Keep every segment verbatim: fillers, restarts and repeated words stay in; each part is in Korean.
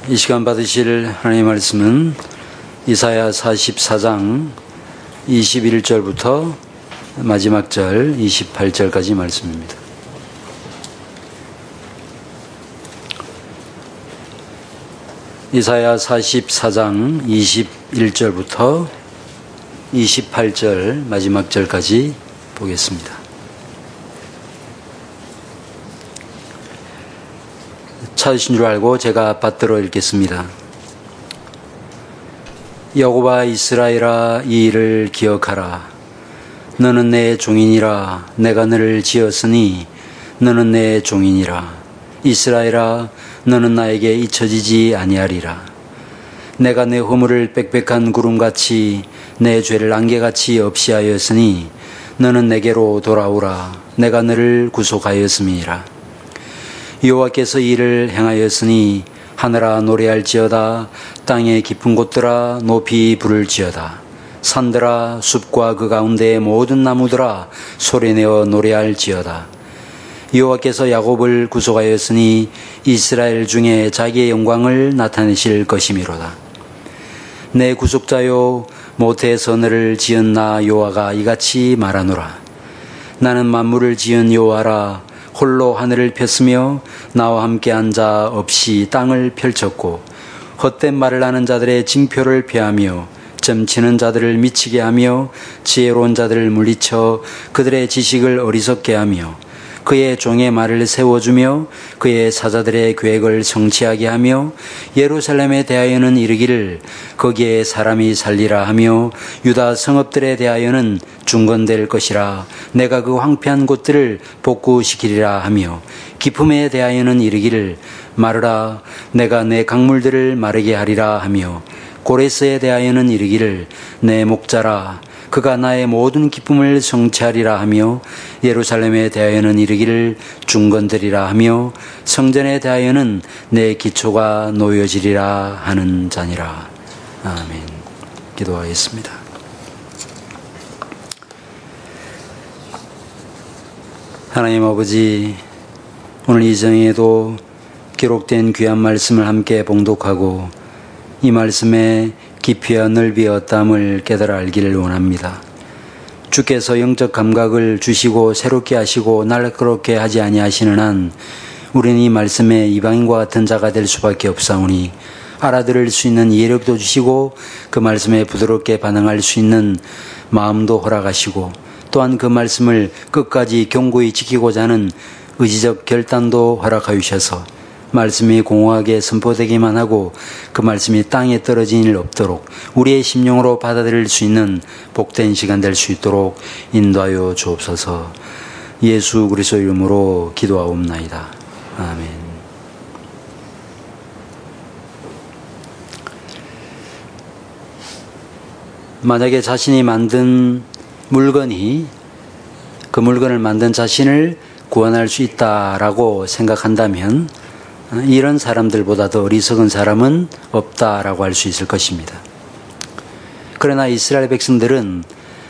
이 시간 받으실 하나님의 말씀은 이사야 사십사 장 이십일 절부터 마지막 절 이십팔 절까지 말씀입니다. 이사야 사십사 장 이십일 절부터 이십팔 절 마지막 절까지 보겠습니다. 찾으신 줄 알고 제가 받들어 읽겠습니다. 야곱아 이스라엘아 이 일을 기억하라. 너는 내 종이니라. 내가 너를 지었으니 너는 내 종이니라. 이스라엘아 너는 나에게 잊혀지지 아니하리라. 내가 내 허물을 빽빽한 구름같이 내 죄를 안개같이 없이 하였으니 너는 내게로 돌아오라. 내가 너를 구속하였음이니라. 여호와께서 이를 행하였으니 하늘아 노래할지어다. 땅의 깊은 곳들아 높이 부를지어다. 산들아 숲과 그 가운데의 모든 나무들아 소리내어 노래할지어다. 여호와께서 야곱을 구속하였으니 이스라엘 중에 자기의 영광을 나타내실 것이미로다. 내 구속자요 모태에서 너를 지은 나 여호와가 이같이 말하노라. 나는 만물을 지은 여호와라. 홀로 하늘을 폈으며 나와 함께 앉아 없이 땅을 펼쳤고 헛된 말을 하는 자들의 징표를 폐하며 점치는 자들을 미치게 하며 지혜로운 자들을 물리쳐 그들의 지식을 어리석게 하며 그의 종의 말을 세워주며 그의 사자들의 계획을 성취하게 하며 예루살렘에 대하여는 이르기를 거기에 사람이 살리라 하며 유다 성읍들에 대하여는 중건될 것이라. 내가 그 황폐한 곳들을 복구시키리라 하며 기품에 대하여는 이르기를 마르라. 내가 내 강물들을 마르게 하리라 하며 고레스에 대하여는 이르기를 내 목자라. 그가 나의 모든 기쁨을 성취하리라 하며 예루살렘에 대하여는 이르기를 중건되리라 하며 성전에 대하여는 내 기초가 놓여지리라 하는 자니라. 아멘. 기도하겠습니다. 하나님 아버지, 오늘 이 정에도 기록된 귀한 말씀을 함께 봉독하고 이 말씀에 깊이와 넓이와 땀을 깨달아 알기를 원합니다. 주께서 영적 감각을 주시고 새롭게 하시고 날카롭게 하지 아니하시는 한 우리는 이 말씀에 이방인과 같은 자가 될 수밖에 없사오니 알아들을 수 있는 이해력도 주시고 그 말씀에 부드럽게 반응할 수 있는 마음도 허락하시고 또한 그 말씀을 끝까지 견고히 지키고자 하는 의지적 결단도 허락하여 주셔서 말씀이 공허하게 선포되기만 하고 그 말씀이 땅에 떨어진 일 없도록 우리의 심령으로 받아들일 수 있는 복된 시간 될 수 있도록 인도하여 주옵소서. 예수 그리스도 이름으로 기도하옵나이다. 아멘. 만약에 자신이 만든 물건이 그 물건을 만든 자신을 구원할 수 있다라고 생각한다면 이런 사람들보다 더 어리석은 사람은 없다라고 할 수 있을 것입니다. 그러나 이스라엘 백성들은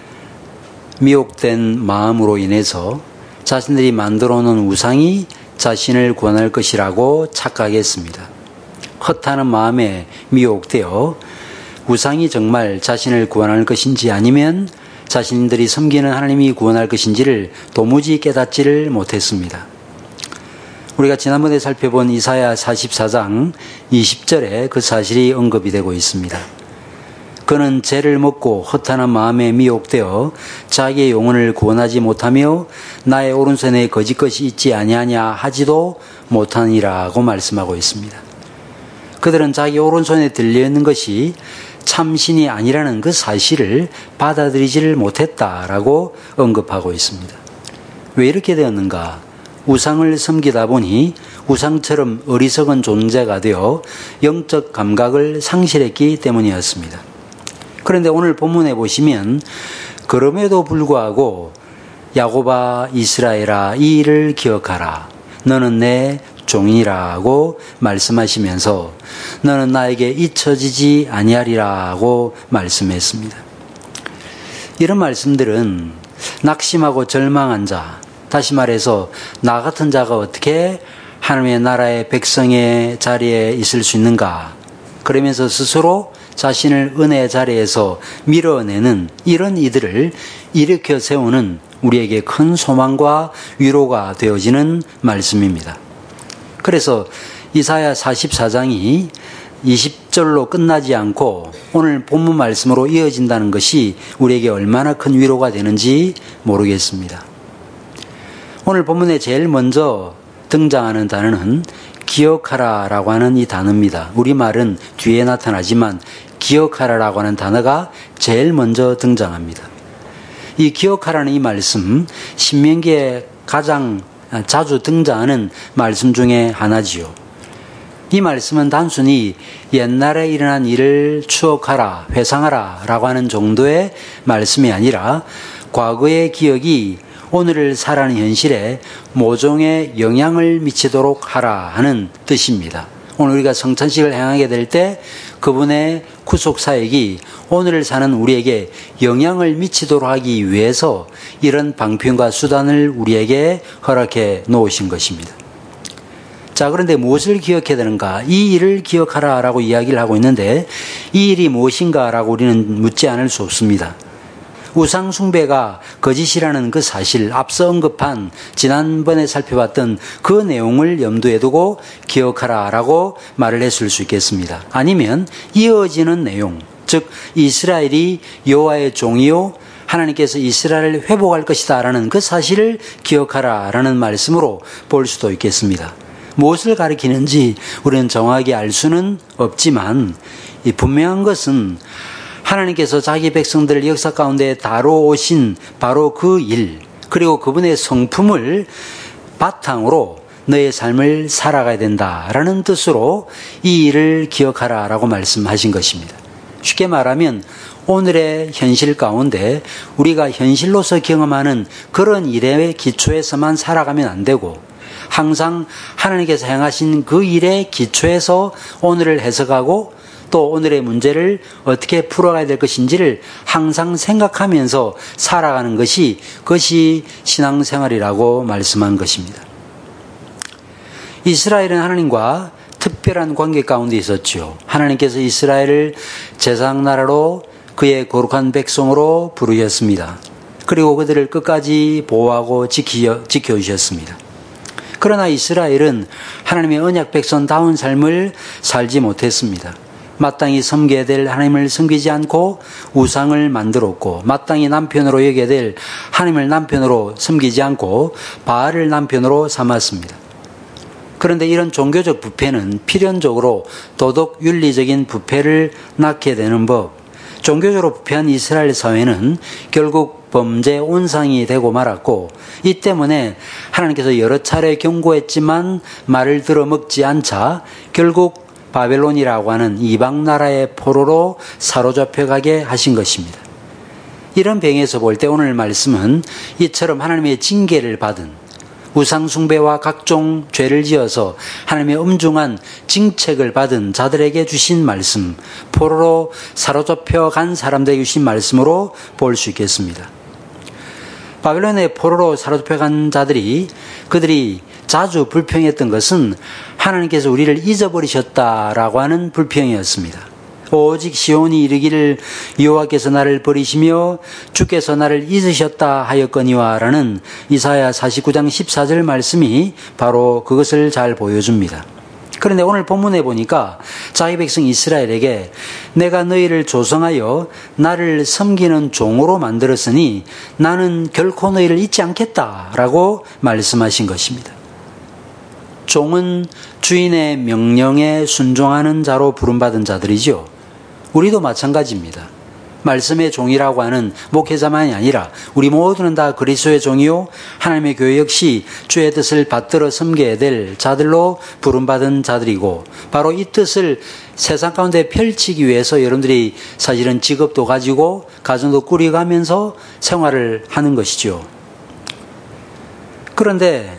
미혹된 마음으로 인해서 자신들이 만들어 놓은 우상이 자신을 구원할 것이라고 착각했습니다. 허탄한 마음에 미혹되어 우상이 정말 자신을 구원할 것인지 아니면 자신들이 섬기는 하나님이 구원할 것인지를 도무지 깨닫지를 못했습니다. 우리가 지난번에 살펴본 이사야 사십사 장 이십 절에 그 사실이 언급이 되고 있습니다. 그는 죄를 먹고 허탄한 마음에 미혹되어 자기의 영혼을 구원하지 못하며 나의 오른손에 거짓 것이 있지 아니하냐 하지도 못하니라고 말씀하고 있습니다. 그들은 자기 오른손에 들려있는 것이 참신이 아니라는 그 사실을 받아들이지를 못했다라고 언급하고 있습니다. 왜 이렇게 되었는가? 우상을 섬기다 보니 우상처럼 어리석은 존재가 되어 영적 감각을 상실했기 때문이었습니다. 그런데 오늘 본문에 보시면 그럼에도 불구하고 야곱아 이스라엘아 이 일을 기억하라. 너는 내 종이라고 말씀하시면서 너는 나에게 잊혀지지 아니하리라고 말씀했습니다. 이런 말씀들은 낙심하고 절망한 자, 다시 말해서 나 같은 자가 어떻게 하나님의 나라의 백성의 자리에 있을 수 있는가? 그러면서 스스로 자신을 은혜의 자리에서 밀어내는 이런 이들을 일으켜 세우는 우리에게 큰 소망과 위로가 되어지는 말씀입니다. 그래서 이사야 사십사 장이 이십 절로 끝나지 않고 오늘 본문 말씀으로 이어진다는 것이 우리에게 얼마나 큰 위로가 되는지 모르겠습니다. 오늘 본문에 제일 먼저 등장하는 단어는 기억하라라고 하는 이 단어입니다. 우리말은 뒤에 나타나지만 기억하라라고 하는 단어가 제일 먼저 등장합니다. 이 기억하라는 이 말씀, 신명기에 가장 자주 등장하는 말씀 중에 하나지요. 이 말씀은 단순히 옛날에 일어난 일을 추억하라, 회상하라 라고 하는 정도의 말씀이 아니라 과거의 기억이 오늘을 살아가는 현실에 모종의 영향을 미치도록 하라 하는 뜻입니다. 오늘 우리가 성찬식을 행하게 될 때 그분의 구속사역이 오늘을 사는 우리에게 영향을 미치도록 하기 위해서 이런 방편과 수단을 우리에게 허락해 놓으신 것입니다. 자, 그런데 무엇을 기억해야 되는가? 이 일을 기억하라라고 이야기를 하고 있는데 이 일이 무엇인가라고 우리는 묻지 않을 수 없습니다. 우상 숭배가 거짓이라는 그 사실, 앞서 언급한 지난번에 살펴봤던 그 내용을 염두에 두고 기억하라라고 말을 했을 수 있겠습니다. 아니면 이어지는 내용, 즉 이스라엘이 여호와의 종이요 하나님께서 이스라엘을 회복할 것이다 라는 그 사실을 기억하라라는 말씀으로 볼 수도 있겠습니다. 무엇을 가리키는지 우리는 정확히 알 수는 없지만 이 분명한 것은 하나님께서 자기 백성들을 역사 가운데 다뤄오신 바로 그 일, 그리고 그분의 성품을 바탕으로 너의 삶을 살아가야 된다라는 뜻으로 이 일을 기억하라라고 말씀하신 것입니다. 쉽게 말하면 오늘의 현실 가운데 우리가 현실로서 경험하는 그런 일의 기초에서만 살아가면 안 되고 항상 하나님께서 행하신 그 일의 기초에서 오늘을 해석하고 또 오늘의 문제를 어떻게 풀어가야 될 것인지를 항상 생각하면서 살아가는 것이 그것이 신앙생활이라고 말씀한 것입니다. 이스라엘은 하나님과 특별한 관계 가운데 있었죠. 하나님께서 이스라엘을 제사장나라로 그의 거룩한 백성으로 부르셨습니다. 그리고 그들을 끝까지 보호하고 지켜, 지켜주셨습니다. 그러나 이스라엘은 하나님의 언약 백성다운 삶을 살지 못했습니다. 마땅히 섬겨야 될 하나님을 섬기지 않고 우상을 만들었고 마땅히 남편으로 여겨야 될 하나님을 남편으로 섬기지 않고 바알을 남편으로 삼았습니다. 그런데 이런 종교적 부패는 필연적으로 도덕 윤리적인 부패를 낳게 되는 법, 종교적으로 부패한 이스라엘 사회는 결국 범죄 온상이 되고 말았고 이 때문에 하나님께서 여러 차례 경고했지만 말을 들어먹지 않자 결국 바벨론이라고 하는 이방 나라의 포로로 사로잡혀가게 하신 것입니다. 이런 배경에서 볼 때 오늘 말씀은 이처럼 하나님의 징계를 받은 우상 숭배와 각종 죄를 지어서 하나님의 엄중한 징책을 받은 자들에게 주신 말씀, 포로로 사로잡혀 간 사람들에게 주신 말씀으로 볼 수 있겠습니다. 바벨론의 포로로 사로잡혀 간 자들이 그들이 자주 불평했던 것은 하나님께서 우리를 잊어버리셨다라고 하는 불평이었습니다. 오직 시온이 이르기를 여호와께서 나를 버리시며 주께서 나를 잊으셨다 하였거니와 라는 이사야 사십구 장 십사 절 말씀이 바로 그것을 잘 보여줍니다. 그런데 오늘 본문에 보니까 자기 백성 이스라엘에게 내가 너희를 조성하여 나를 섬기는 종으로 만들었으니 나는 결코 너희를 잊지 않겠다라고 말씀하신 것입니다. 종은 주인의 명령에 순종하는 자로 부름받은 자들이죠. 우리도 마찬가지입니다. 말씀의 종이라고 하는 목회자만이 아니라 우리 모두는 다 그리스도의 종이요 하나님의 교회 역시 주의 뜻을 받들어 섬겨야 될 자들로 부름받은 자들이고 바로 이 뜻을 세상 가운데 펼치기 위해서 여러분들이 사실은 직업도 가지고 가정도 꾸려가면서 생활을 하는 것이죠. 그런데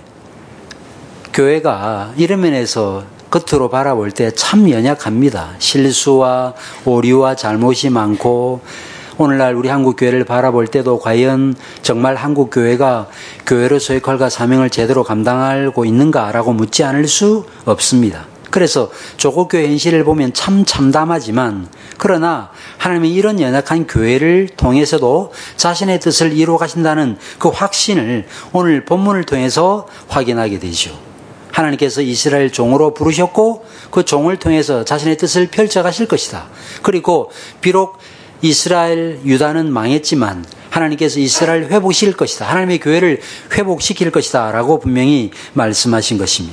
교회가 이런 면에서 겉으로 바라볼 때 참 연약합니다. 실수와 오류와 잘못이 많고 오늘날 우리 한국교회를 바라볼 때도 과연 정말 한국교회가 교회로서의 역할과 사명을 제대로 감당하고 있는가라고 묻지 않을 수 없습니다. 그래서 조국교회 현실을 보면 참 참담하지만 그러나 하나님이 이런 연약한 교회를 통해서도 자신의 뜻을 이루어 가신다는 그 확신을 오늘 본문을 통해서 확인하게 되죠. 하나님께서 이스라엘 종으로 부르셨고 그 종을 통해서 자신의 뜻을 펼쳐 가실 것이다. 그리고 비록 이스라엘 유다는 망했지만 하나님께서 이스라엘 회복시킬 것이다. 하나님의 교회를 회복시킬 것이다 라고 분명히 말씀하신 것입니다.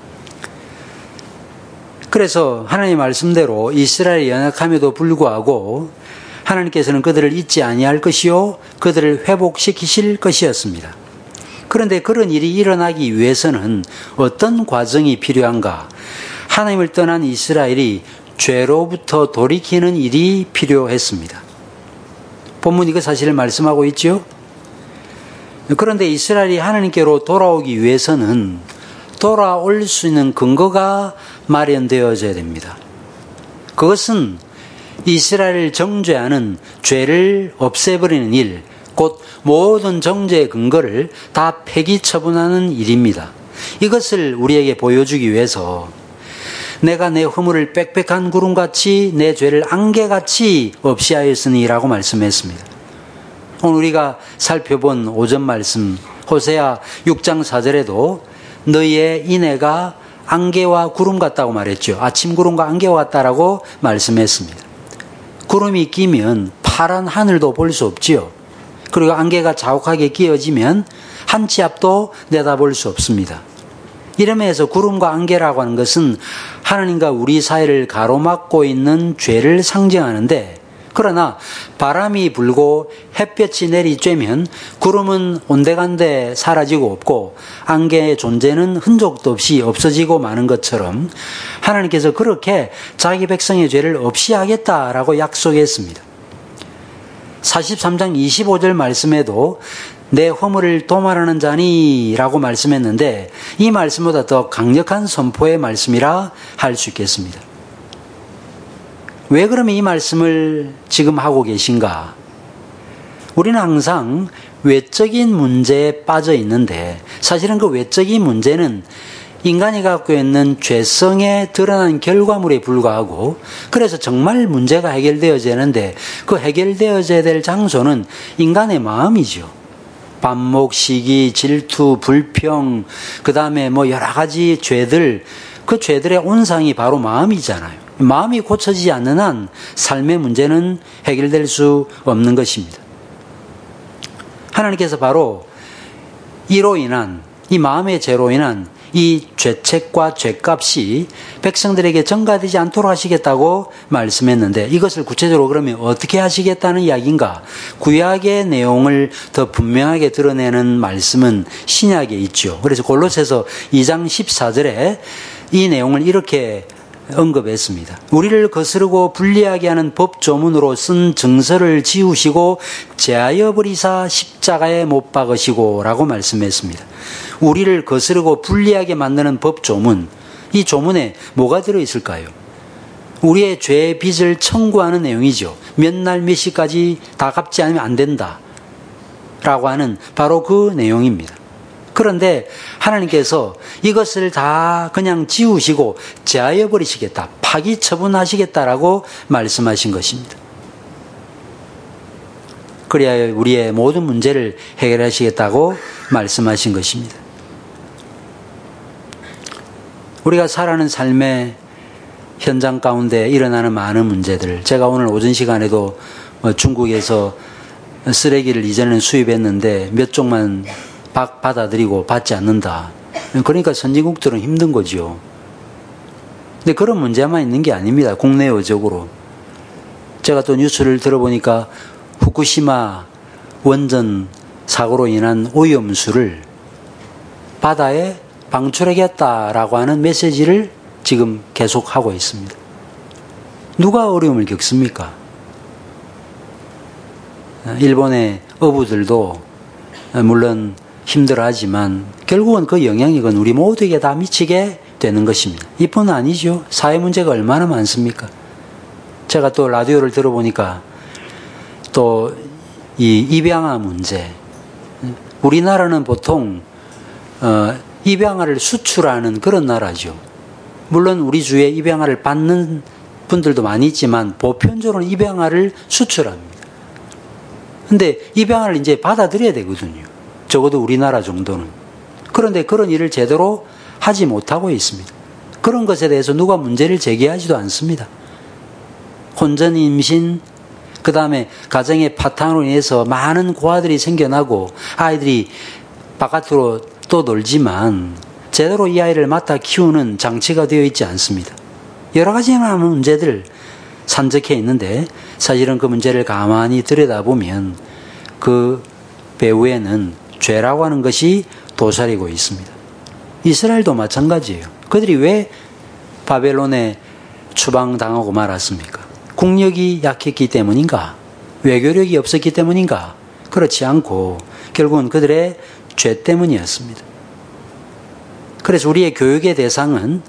그래서 하나님의 말씀대로 이스라엘이 연약함에도 불구하고 하나님께서는 그들을 잊지 아니할 것이요 그들을 회복시키실 것이었습니다. 그런데 그런 일이 일어나기 위해서는 어떤 과정이 필요한가? 하나님을 떠난 이스라엘이 죄로부터 돌이키는 일이 필요했습니다. 본문이 그 사실을 말씀하고 있죠. 그런데 이스라엘이 하나님께로 돌아오기 위해서는 돌아올 수 있는 근거가 마련되어져야 됩니다. 그것은 이스라엘을 정죄하는 죄를 없애버리는 일, 곧 모든 정죄의 근거를 다 폐기 처분하는 일입니다. 이것을 우리에게 보여주기 위해서 내가 내 허물을 빽빽한 구름같이 내 죄를 안개같이 없이 하였으니 라고 말씀했습니다. 오늘 우리가 살펴본 오전 말씀 호세아 육 장 사 절에도 너희의 인애가 안개와 구름 같다고 말했죠. 아침 구름과 안개와 같다라고 말씀했습니다. 구름이 끼면 파란 하늘도 볼 수 없지요. 그리고 안개가 자욱하게 끼어지면 한 치 앞도 내다볼 수 없습니다. 이러면서 구름과 안개라고 하는 것은 하나님과 우리 사이를 가로막고 있는 죄를 상징하는데 그러나 바람이 불고 햇볕이 내리쬐면 구름은 온데간데 사라지고 없고 안개의 존재는 흔적도 없이 없어지고 마는 것처럼 하나님께서 그렇게 자기 백성의 죄를 없이 하겠다라고 약속했습니다. 사십삼 장 이십오 절 말씀에도 내 허물을 도말하는 자니 라고 말씀했는데 이 말씀보다 더 강력한 선포의 말씀이라 할 수 있겠습니다. 왜 그러면 이 말씀을 지금 하고 계신가? 우리는 항상 외적인 문제에 빠져 있는데 사실은 그 외적인 문제는 인간이 갖고 있는 죄성에 드러난 결과물에 불과하고 그래서 정말 문제가 해결되어져야 하는데 그 해결되어져야 될 장소는 인간의 마음이죠. 반목, 시기, 질투, 불평, 그 다음에 뭐 여러 가지 죄들, 그 죄들의 온상이 바로 마음이잖아요. 마음이 고쳐지지 않는 한 삶의 문제는 해결될 수 없는 것입니다. 하나님께서 바로 이로 인한, 이 마음의 죄로 인한 이 죄책과 죄값이 백성들에게 전가되지 않도록 하시겠다고 말씀했는데 이것을 구체적으로 그러면 어떻게 하시겠다는 이야기인가? 구약의 내용을 더 분명하게 드러내는 말씀은 신약에 있죠. 그래서 골로새서 이 장 십사 절에 이 내용을 이렇게 언급했습니다. 우리를 거스르고 불리하게 하는 법조문으로 쓴 증서를 지우시고 제하여 버리사 십자가에 못 박으시고 라고 말씀했습니다. 우리를 거스르고 불리하게 만드는 법조문, 이 조문에 뭐가 들어있을까요? 우리의 죄의 빚을 청구하는 내용이죠. 몇 날 몇 시까지 다 갚지 않으면 안 된다 라고 하는 바로 그 내용입니다. 그런데 하나님께서 이것을 다 그냥 지우시고 제하여 버리시겠다, 파기 처분하시겠다라고 말씀하신 것입니다. 그래야 우리의 모든 문제를 해결하시겠다고 말씀하신 것입니다. 우리가 살아가는 삶의 현장 가운데 일어나는 많은 문제들, 제가 오늘 오전 시간에도 중국에서 쓰레기를 이전에는 수입했는데 몇 종만 받아들이고 받지 않는다. 그러니까 선진국들은 힘든 거죠. 근데 그런 문제만 있는 게 아닙니다. 국내외적으로. 제가 또 뉴스를 들어보니까 후쿠시마 원전 사고로 인한 오염수를 바다에 방출하겠다라고 하는 메시지를 지금 계속하고 있습니다. 누가 어려움을 겪습니까? 일본의 어부들도 물론 힘들어하지만 결국은 그 영향이 우리 모두에게 다 미치게 되는 것입니다. 이뿐 아니죠. 사회 문제가 얼마나 많습니까? 제가 또 라디오를 들어보니까 또 이 입양아 문제. 우리나라는 보통 어, 입양아를 수출하는 그런 나라죠. 물론 우리 주위에 입양아를 받는 분들도 많이 있지만 보편적으로는 입양아를 수출합니다. 근데 입양아를 이제 받아들여야 되거든요. 적어도 우리나라 정도는. 그런데 그런 일을 제대로 하지 못하고 있습니다. 그런 것에 대해서 누가 문제를 제기하지도 않습니다. 혼전 임신, 그 다음에 가정의 파탄으로 인해서 많은 고아들이 생겨나고 아이들이 바깥으로 또 놀지만 제대로 이 아이를 맡아 키우는 장치가 되어 있지 않습니다. 여러 가지 문제들 산적해 있는데 사실은 그 문제를 가만히 들여다보면 그 배후에는 죄라고 하는 것이 도사리고 있습니다. 이스라엘도 마찬가지예요. 그들이 왜 바벨론에 추방당하고 말았습니까? 국력이 약했기 때문인가? 외교력이 없었기 때문인가? 그렇지 않고 결국은 그들의 죄 때문이었습니다. 그래서 우리의 교육의 대상은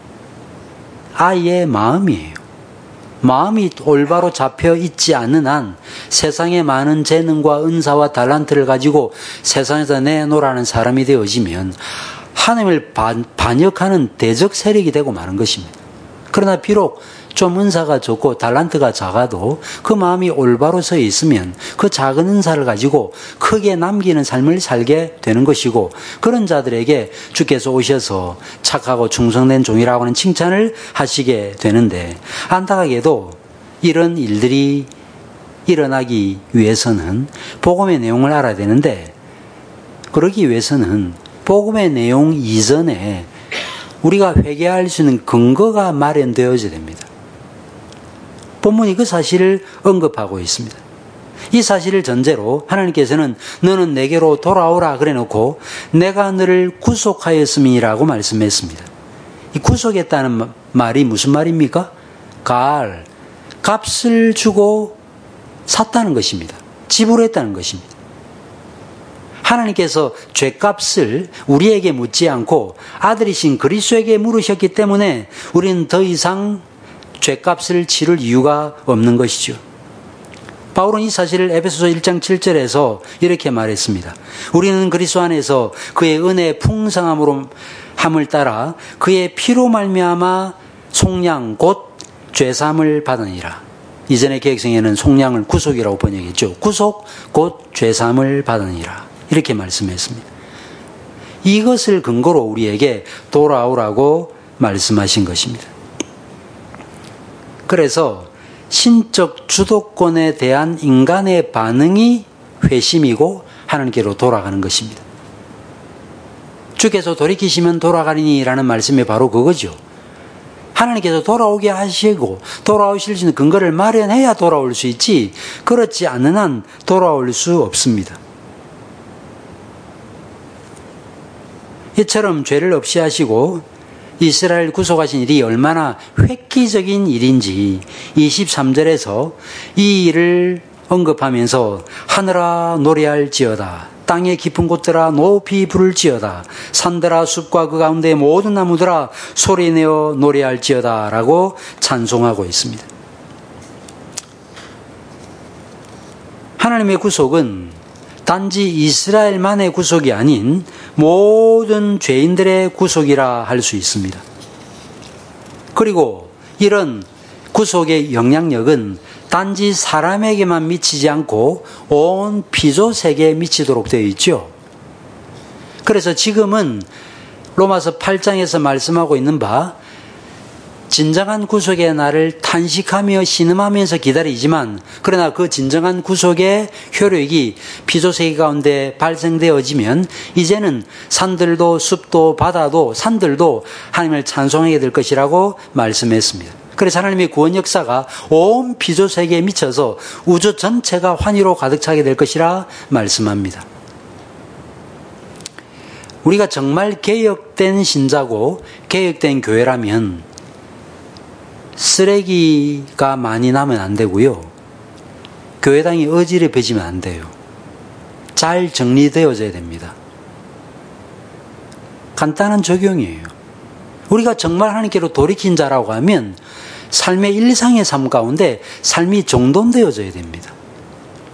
아이의 마음이에요. 마음이 올바로 잡혀 있지 않는 한 세상의 많은 재능과 은사와 달란트를 가지고 세상에서 내놓으라는 사람이 되어지면 하나님을 반, 반역하는 대적 세력이 되고 마는 것입니다. 그러나 비록 좀 은사가 적고 달란트가 작아도 그 마음이 올바로 서 있으면 그 작은 은사를 가지고 크게 남기는 삶을 살게 되는 것이고, 그런 자들에게 주께서 오셔서 착하고 충성된 종이라고 하는 칭찬을 하시게 되는데, 안타깝게도 이런 일들이 일어나기 위해서는 복음의 내용을 알아야 되는데, 그러기 위해서는 복음의 내용 이전에 우리가 회개할 수 있는 근거가 마련되어져야 됩니다. 본문이 그 사실을 언급하고 있습니다. 이 사실을 전제로 하나님께서는 너는 내게로 돌아오라 그래 놓고 내가 너를 구속하였음이라고 말씀했습니다. 이 구속했다는 말이 무슨 말입니까? 갈, 값을 주고 샀다는 것입니다. 지불했다는 것입니다. 하나님께서 죄값을 우리에게 묻지 않고 아들이신 그리스도에게 물으셨기 때문에 우리는 더 이상 죄값을 치를 이유가 없는 것이죠. 바울은 이 사실을 에베소서 일 장 칠 절에서 이렇게 말했습니다. 우리는 그리스도 안에서 그의 은혜의 풍성함으로 함을 따라 그의 피로 말미암아 속량 곧 죄사함을 받으니라. 이전의 계획성에는 속량을 구속이라고 번역했죠. 구속 곧 죄사함을 받으니라. 이렇게 말씀했습니다. 이것을 근거로 우리에게 돌아오라고 말씀하신 것입니다. 그래서 신적 주도권에 대한 인간의 반응이 회심이고 하나님께로 돌아가는 것입니다. 주께서 돌이키시면 돌아가리니 라는 말씀이 바로 그거죠. 하나님께서 돌아오게 하시고 돌아오실 수 있는 근거를 마련해야 돌아올 수 있지, 그렇지 않는 한 돌아올 수 없습니다. 이처럼 죄를 없이 하시고 이스라엘 구속하신 일이 얼마나 획기적인 일인지 이십삼 절에서 이 일을 언급하면서 하늘아 노래할지어다, 땅의 깊은 곳들아 높이 부를지어다, 산들아 숲과 그 가운데 모든 나무들아 소리내어 노래할지어다 라고 찬송하고 있습니다. 하나님의 구속은 단지 이스라엘만의 구속이 아닌 모든 죄인들의 구속이라 할 수 있습니다. 그리고 이런 구속의 영향력은 단지 사람에게만 미치지 않고 온 피조 세계에 미치도록 되어 있죠. 그래서 지금은 로마서 팔 장에서 말씀하고 있는 바 진정한 구속의 날을 탄식하며 신음하면서 기다리지만, 그러나 그 진정한 구속의 효력이 피조세계 가운데 발생되어지면 이제는 산들도 숲도 바다도 산들도 하나님을 찬송하게 될 것이라고 말씀했습니다. 그래서 하나님의 구원 역사가 온 피조세계에 미쳐서 우주 전체가 환희로 가득 차게 될 것이라 말씀합니다. 우리가 정말 개혁된 신자고 개혁된 교회라면 쓰레기가 많이 나면 안 되고요. 교회당이 어지럽혀지면 안 돼요. 잘 정리되어져야 됩니다. 간단한 적용이에요. 우리가 정말 하나님께로 돌이킨 자라고 하면 삶의 일상의 삶 가운데 삶이 정돈되어져야 됩니다.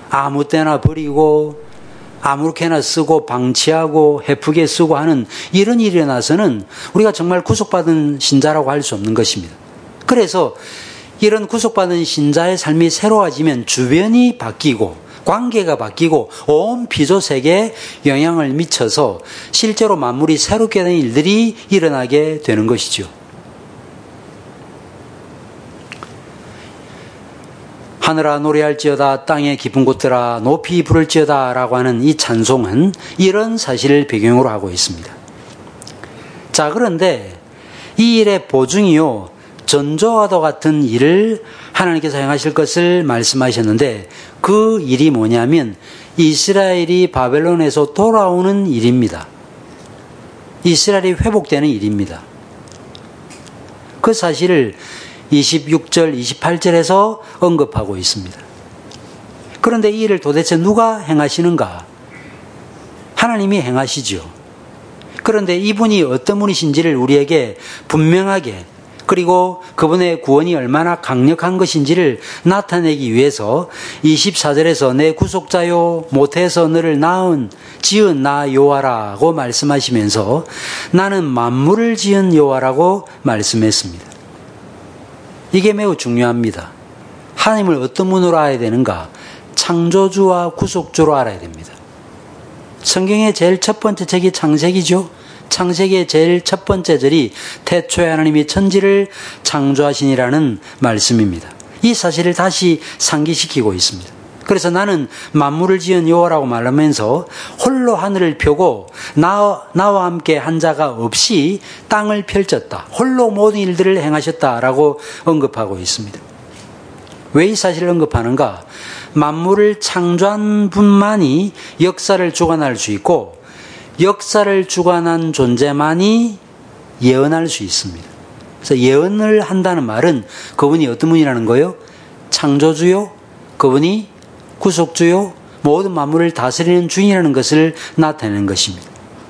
아무 때나 버리고 아무렇게나 쓰고 방치하고 헤프게 쓰고 하는 이런 일이 일어나서는 우리가 정말 구속받은 신자라고 할 수 없는 것입니다. 그래서 이런 구속받은 신자의 삶이 새로워지면 주변이 바뀌고 관계가 바뀌고 온 피조 세계에 영향을 미쳐서 실제로 만물이 새롭게 되는 일들이 일어나게 되는 것이죠. 하늘아 노래할지어다 땅의 깊은 곳들아 높이 부를지어다 라고 하는 이 찬송은 이런 사실을 배경으로 하고 있습니다. 자, 그런데 이 일의 보증이요 전조와도 같은 일을 하나님께서 행하실 것을 말씀하셨는데 그 일이 뭐냐면 이스라엘이 바벨론에서 돌아오는 일입니다. 이스라엘이 회복되는 일입니다. 그 사실을 이십육 절, 이십팔 절에서 언급하고 있습니다. 그런데 이 일을 도대체 누가 행하시는가? 하나님이 행하시죠. 그런데 이분이 어떤 분이신지를 우리에게 분명하게 그리고 그분의 구원이 얼마나 강력한 것인지를 나타내기 위해서 이십사 절에서 내 구속자요 못해서 너를 낳은 지은 나 여호와라고 말씀하시면서 나는 만물을 지은 여호와라고 말씀했습니다. 이게 매우 중요합니다. 하나님을 어떤 분으로 알아야 되는가? 창조주와 구속주로 알아야 됩니다. 성경의 제일 첫 번째 책이 창세기죠. 창세기의 제일 첫 번째 절이 태초에 하나님이 천지를 창조하시니라는 말씀입니다. 이 사실을 다시 상기시키고 있습니다. 그래서 나는 만물을 지은 여호와라고 말하면서 홀로 하늘을 펴고 나, 나와 함께 한 자가 없이 땅을 펼쳤다. 홀로 모든 일들을 행하셨다라고 언급하고 있습니다. 왜 이 사실을 언급하는가? 만물을 창조한 분만이 역사를 주관할 수 있고 역사를 주관한 존재만이 예언할 수 있습니다. 그래서 예언을 한다는 말은 그분이 어떤 분이라는 거예요? 창조주요, 그분이 구속주요, 모든 만물을 다스리는 주인이라는 것을 나타내는 것입니다.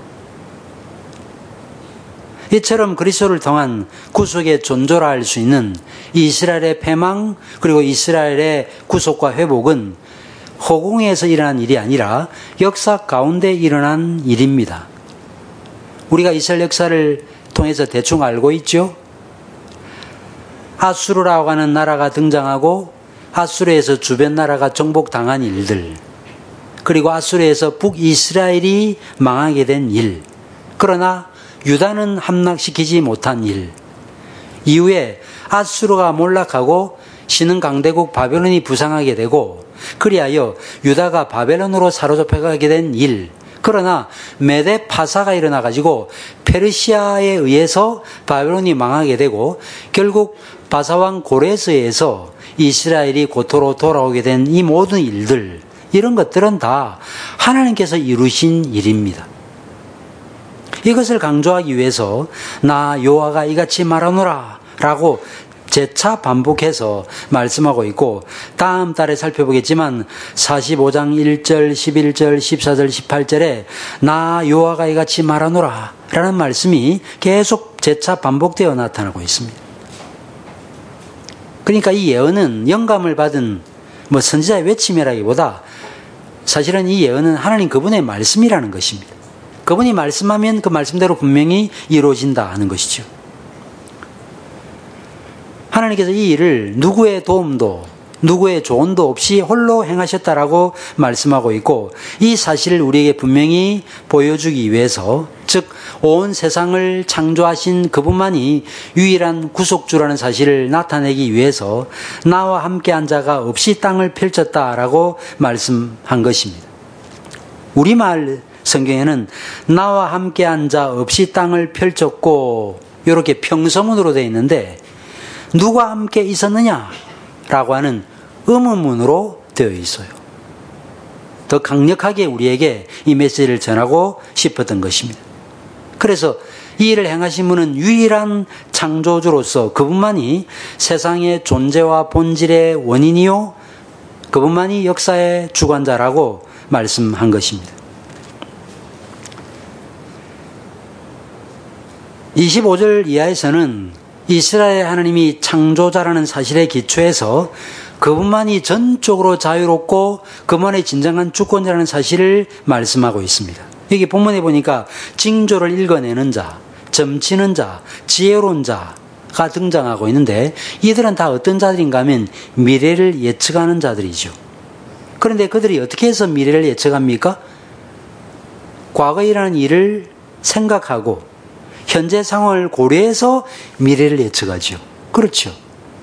이처럼 그리스도를 통한 구속의 존재라 할 수 있는 이스라엘의 패망 그리고 이스라엘의 구속과 회복은 허공에서 일어난 일이 아니라 역사 가운데 일어난 일입니다. 우리가 이스라엘 역사를 통해서 대충 알고 있죠? 아수르라고 하는 나라가 등장하고 아수르에서 주변 나라가 정복당한 일들, 그리고 아수르에서 북이스라엘이 망하게 된 일, 그러나 유다는 함락시키지 못한 일, 이후에 아수르가 몰락하고 신흥 강대국 바벨론이 부상하게 되고 그리하여 유다가 바벨론으로 사로잡혀가게 된 일, 그러나 메데 파사가 일어나가지고 페르시아에 의해서 바벨론이 망하게 되고 결국 바사왕 고레스에서 이스라엘이 고토로 돌아오게 된 이 모든 일들, 이런 것들은 다 하나님께서 이루신 일입니다. 이것을 강조하기 위해서 나 여호와가 이같이 말하노라 라고 재차 반복해서 말씀하고 있고, 다음 달에 살펴보겠지만 사십오 장 일 절, 십일 절, 십사 절, 십팔 절에 나 여호와가 이같이 말하노라 라는 말씀이 계속 재차 반복되어 나타나고 있습니다. 그러니까 이 예언은 영감을 받은 뭐 선지자의 외침이라기보다 사실은 이 예언은 하나님 그분의 말씀이라는 것입니다. 그분이 말씀하면 그 말씀대로 분명히 이루어진다 하는 것이죠. 하나님께서 이 일을 누구의 도움도 누구의 조언도 없이 홀로 행하셨다라고 말씀하고 있고, 이 사실을 우리에게 분명히 보여주기 위해서, 즉 온 세상을 창조하신 그분만이 유일한 구속주라는 사실을 나타내기 위해서 나와 함께한 자가 없이 땅을 펼쳤다라고 말씀한 것입니다. 우리말 성경에는 나와 함께한 자 없이 땅을 펼쳤고 이렇게 평서문으로 되어 있는데, 누가 함께 있었느냐라고 하는 의문문으로 되어 있어요. 더 강력하게 우리에게 이 메시지를 전하고 싶었던 것입니다. 그래서 이 일을 행하신 분은 유일한 창조주로서 그분만이 세상의 존재와 본질의 원인이요, 그분만이 역사의 주관자라고 말씀한 것입니다. 이십오 절 이하에서는 이스라엘 하나님이 창조자라는 사실에 기초해서 그분만이 전적으로 자유롭고 그분만이 진정한 주권자라는 사실을 말씀하고 있습니다. 여기 본문에 보니까 징조를 읽어내는 자, 점치는 자, 지혜로운 자가 등장하고 있는데 이들은 다 어떤 자들인가 하면 미래를 예측하는 자들이죠. 그런데 그들이 어떻게 해서 미래를 예측합니까? 과거에 일어난 일을 생각하고 현재 상황을 고려해서 미래를 예측하죠. 그렇죠.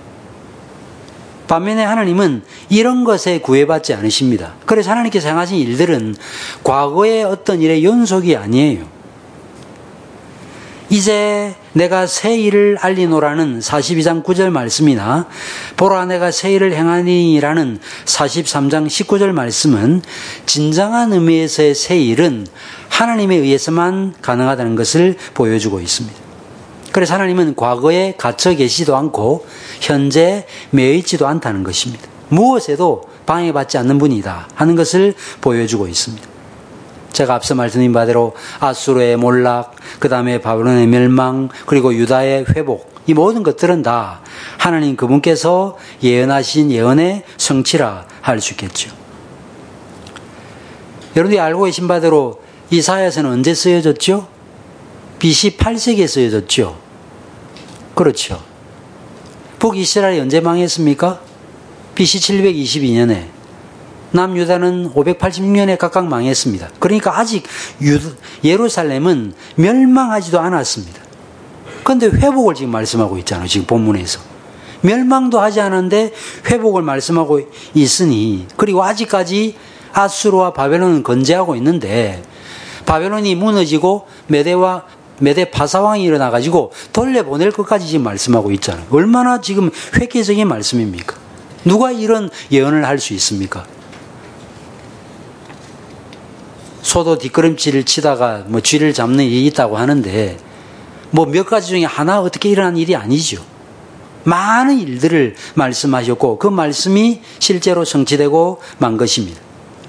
반면에 하나님은 이런 것에 구애받지 않으십니다. 그래서 하나님께서 행하신 일들은 과거의 어떤 일의 연속이 아니에요. 이제 내가 새 일을 알리노라는 사십이 장 구 절 말씀이나 보라 내가 새 일을 행하니라는 사십삼 장 십구 절 말씀은 진정한 의미에서의 새 일은 하나님에 의해서만 가능하다는 것을 보여주고 있습니다. 그래서 하나님은 과거에 갇혀 계시지도 않고 현재 매여 있지도 않다는 것입니다. 무엇에도 방해받지 않는 분이다 하는 것을 보여주고 있습니다. 제가 앞서 말씀드린 바대로 아수르의 몰락, 그 다음에 바벨론의 멸망, 그리고 유다의 회복, 이 모든 것들은 다 하나님 그분께서 예언하신 예언의 성취라 할 수 있겠죠. 여러분들이 알고 계신 바대로 이사야서는 언제 쓰여졌죠? 비씨 팔 세기에 쓰여졌죠. 그렇죠. 북이스라엘이 언제 망했습니까? 비씨 칠백이십이 년에. 남유다는 오백팔십육 년에 각각 망했습니다. 그러니까 아직 유, 예루살렘은 멸망하지도 않았습니다. 그런데 회복을 지금 말씀하고 있잖아요. 지금 본문에서. 멸망도 하지 않았는데 회복을 말씀하고 있으니, 그리고 아직까지 아수르와 바벨론은 건재하고 있는데 바벨론이 무너지고 메대와 메대 바사왕이 일어나가지고 돌려보낼 것까지 지금 말씀하고 있잖아요. 얼마나 지금 획기적인 말씀입니까? 누가 이런 예언을 할 수 있습니까? 소도 뒷걸음질을 치다가 뭐 쥐를 잡는 일이 있다고 하는데 뭐 몇 가지 중에 하나 어떻게 일어난 일이 아니죠. 많은 일들을 말씀하셨고 그 말씀이 실제로 성취되고 만 것입니다.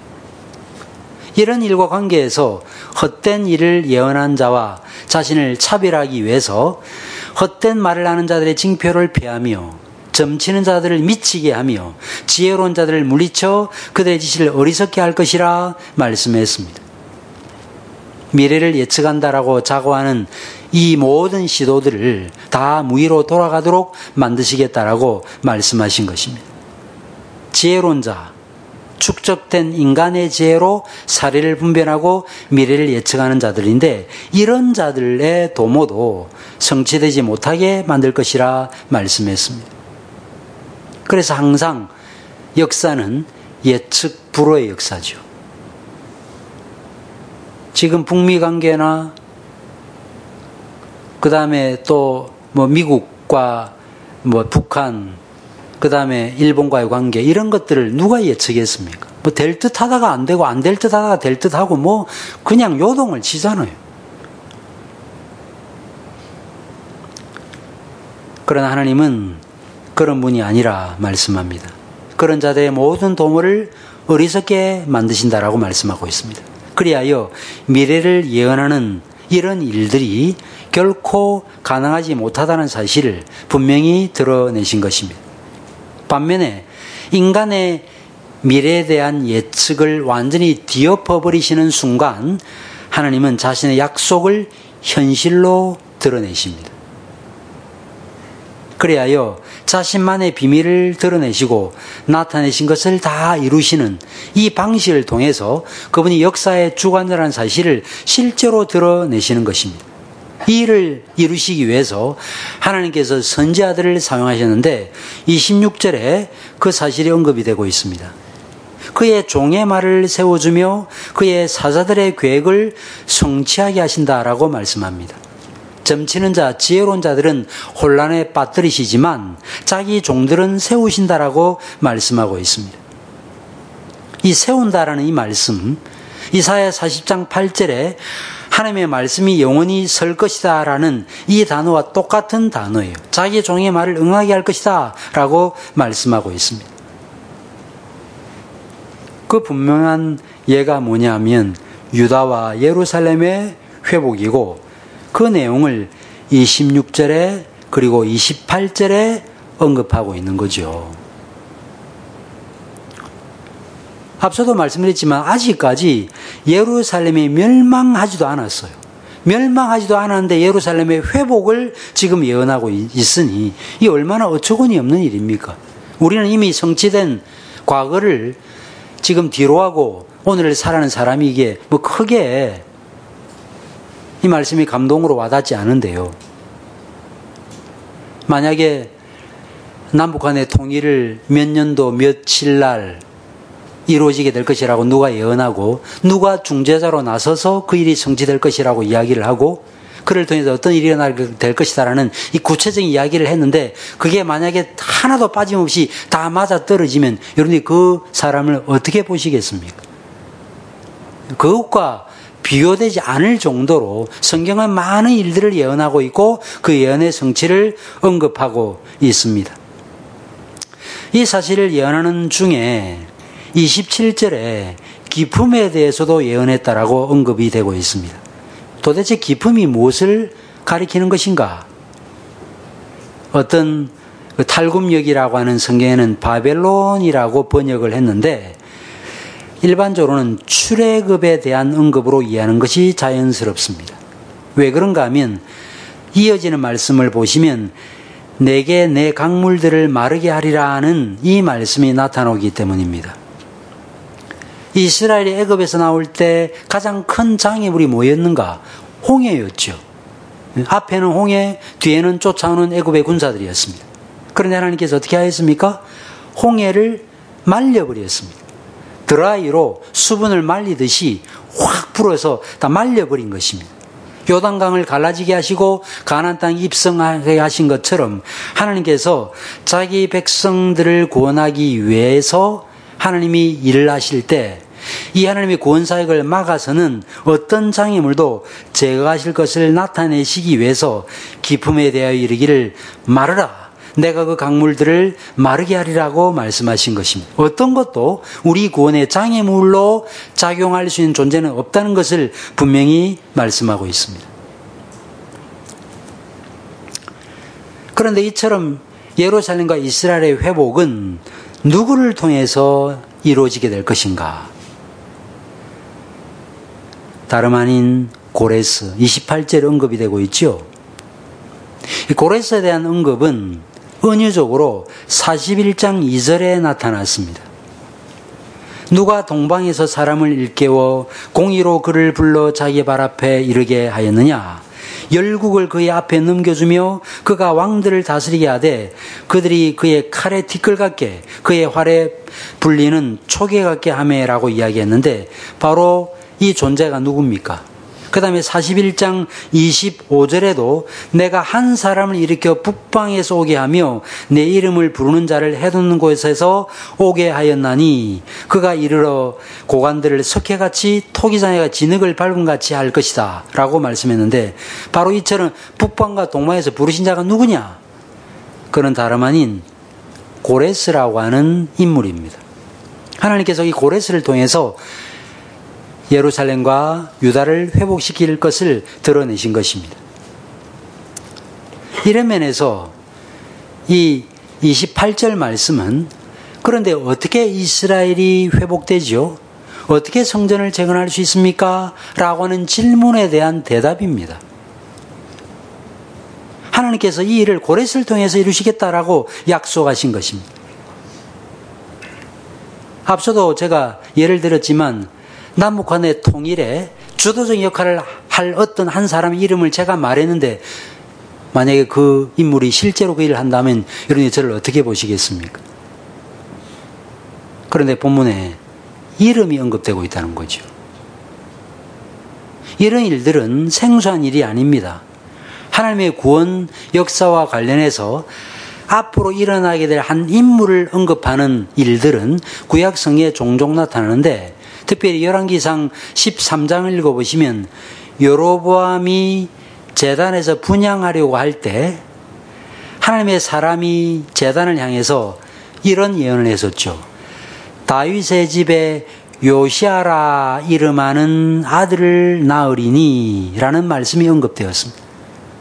이런 일과 관계에서 헛된 일을 예언한 자와 자신을 차별하기 위해서 헛된 말을 하는 자들의 징표를 피하며 점치는 자들을 미치게 하며 지혜로운 자들을 물리쳐 그들의 지시를 어리석게 할 것이라 말씀했습니다. 미래를 예측한다라고 자고하는 이 모든 시도들을 다 무의로 돌아가도록 만드시겠다라고 말씀하신 것입니다. 지혜로운 자, 축적된 인간의 지혜로 사례를 분별하고 미래를 예측하는 자들인데 이런 자들의 도모도 성취되지 못하게 만들 것이라 말씀했습니다. 그래서 항상 역사는 예측 불허의 역사죠. 지금 북미 관계나 그 다음에 또 뭐 미국과 뭐 북한 그 다음에 일본과의 관계 이런 것들을 누가 예측했습니까? 뭐 될 듯 하다가 안 되고 안 될 듯 하다가 될 듯 하고 뭐 그냥 요동을 치잖아요. 그러나 하나님은 그런 분이 아니라 말씀합니다. 그런 자들의 모든 도모를 어리석게 만드신다라고 말씀하고 있습니다. 그리하여 미래를 예언하는 이런 일들이 결코 가능하지 못하다는 사실을 분명히 드러내신 것입니다. 반면에 인간의 미래에 대한 예측을 완전히 뒤엎어버리시는 순간 하나님은 자신의 약속을 현실로 드러내십니다. 그리하여 자신만의 비밀을 드러내시고 나타내신 것을 다 이루시는 이 방식을 통해서 그분이 역사의 주관자라는 사실을 실제로 드러내시는 것입니다. 이 일을 이루시기 위해서 하나님께서 선지자들을 사용하셨는데 이십육 절에 그 사실이 언급이 되고 있습니다. 그의 종의 말을 세워주며 그의 사자들의 계획을 성취하게 하신다라고 말씀합니다. 점치는 자, 지혜로운 자들은 혼란에 빠뜨리시지만 자기 종들은 세우신다라고 말씀하고 있습니다. 이 세운다라는 이 말씀, 이사야 사십 장 팔 절에 하나님의 말씀이 영원히 설 것이다 라는 이 단어와 똑같은 단어예요. 자기 종의 말을 응하게 할 것이다 라고 말씀하고 있습니다. 그 분명한 예가 뭐냐면 유다와 예루살렘의 회복이고 그 내용을 이십육 절에 그리고 이십팔 절에 언급하고 있는 거죠. 앞서도 말씀드렸지만 아직까지 예루살렘이 멸망하지도 않았어요. 멸망하지도 않았는데 예루살렘의 회복을 지금 예언하고 있으니 이 얼마나 어처구니 없는 일입니까? 우리는 이미 성취된 과거를 지금 뒤로 하고 오늘을 살아가는 사람이 이게 뭐 크게 이 말씀이 감동으로 와닿지 않은데요. 만약에 남북한의 통일을 몇 년도 며칠 날 이루어지게 될 것이라고 누가 예언하고 누가 중재자로 나서서 그 일이 성취될 것이라고 이야기를 하고 그를 통해서 어떤 일이 일어나게 될 것이다라는 이 구체적인 이야기를 했는데 그게 만약에 하나도 빠짐없이 다 맞아떨어지면 여러분이 그 사람을 어떻게 보시겠습니까? 그것과 비교되지 않을 정도로 성경은 많은 일들을 예언하고 있고 그 예언의 성취를 언급하고 있습니다. 이 사실을 예언하는 중에 이십칠 절에 기품에 대해서도 예언했다라고 언급이 되고 있습니다. 도대체 기품이 무엇을 가리키는 것인가? 어떤 탈굽역이라고 하는 성경에는 바벨론이라고 번역을 했는데 일반적으로는 출애굽에 대한 언급으로 이해하는 것이 자연스럽습니다. 왜 그런가 하면 이어지는 말씀을 보시면 내게 내 강물들을 마르게 하리라는 이 말씀이 나타나기 때문입니다. 이스라엘이 애굽에서 나올 때 가장 큰 장애물이 뭐였는가? 홍해였죠. 앞에는 홍해, 뒤에는 쫓아오는 애굽의 군사들이었습니다. 그런데 하나님께서 어떻게 하였습니까? 홍해를 말려버렸습니다. 드라이로 수분을 말리듯이 확 불어서 다 말려버린 것입니다. 요단강을 갈라지게 하시고 가나안 땅 입성하게 하신 것처럼 하나님께서 자기 백성들을 구원하기 위해서 하나님이 일을 하실 때 이 하나님의 구원 사역을 막아서는 어떤 장애물도 제거하실 것을 나타내시기 위해서 기품에 대하여 이르기를 마르라. 내가 그 강물들을 마르게 하리라고 말씀하신 것입니다. 어떤 것도 우리 구원의 장애물로 작용할 수 있는 존재는 없다는 것을 분명히 말씀하고 있습니다. 그런데 이처럼 예루살렘과 이스라엘의 회복은 누구를 통해서 이루어지게 될 것인가? 다름 아닌 고레스 이십팔 절에 언급이 되고 있죠. 이 고레스에 대한 언급은 은유적으로 사십일 장 이 절에 나타났습니다. 누가 동방에서 사람을 일깨워 공의로 그를 불러 자기 발 앞에 이르게 하였느냐? 열국을 그의 앞에 넘겨주며 그가 왕들을 다스리게 하되 그들이 그의 칼에 티끌 같게 그의 활에 불리는 초계 같게 하매라고 이야기했는데 바로 이 존재가 누굽니까? 그 다음에 사십일 장 이십오 절에도 내가 한 사람을 일으켜 북방에서 오게 하며 내 이름을 부르는 자를 해놓는 곳에서 오게 하였나니 그가 이르러 고관들을 석회같이 토기장애가 진흙을 밟음같이 할 것이다 라고 말씀했는데 바로 이처럼 북방과 동방에서 부르신 자가 누구냐? 그는 다름 아닌 고레스라고 하는 인물입니다. 하나님께서 이 고레스를 통해서 예루살렘과 유다를 회복시킬 것을 드러내신 것입니다. 이런 면에서 이 이십팔 절 말씀은 그런데 어떻게 이스라엘이 회복되지요? 어떻게 성전을 재건할 수 있습니까? 라고 하는 질문에 대한 대답입니다. 하나님께서 이 일을 고레스를 통해서 이루시겠다라고 약속하신 것입니다. 앞서도 제가 예를 들었지만 남북한의 통일에 주도적 역할을 할 어떤 한 사람의 이름을 제가 말했는데 만약에 그 인물이 실제로 그 일을 한다면 여러분이 저를 어떻게 보시겠습니까? 그런데 본문에 이름이 언급되고 있다는 거죠. 이런 일들은 생소한 일이 아닙니다. 하나님의 구원 역사와 관련해서 앞으로 일어나게 될 한 인물을 언급하는 일들은 구약성에 종종 나타나는데 특별히 열왕기상 십삼 장을 읽어보시면 여로보암이 제단에서 분향하려고 할 때 하나님의 사람이 제단을 향해서 이런 예언을 했었죠. 다윗의 집에 요시아라 이름하는 아들을 낳으리니 라는 말씀이 언급되었습니다.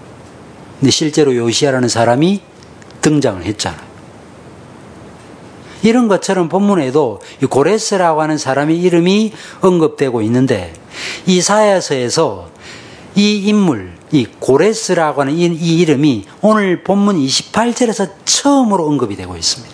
근데 실제로 요시아라는 사람이 등장을 했잖아요. 이런 것처럼 본문에도 이 고레스라고 하는 사람의 이름이 언급되고 있는데, 이사야서에서 이 인물, 이 고레스라고 하는 이, 이 이름이 오늘 본문 이십팔 절에서 처음으로 언급이 되고 있습니다.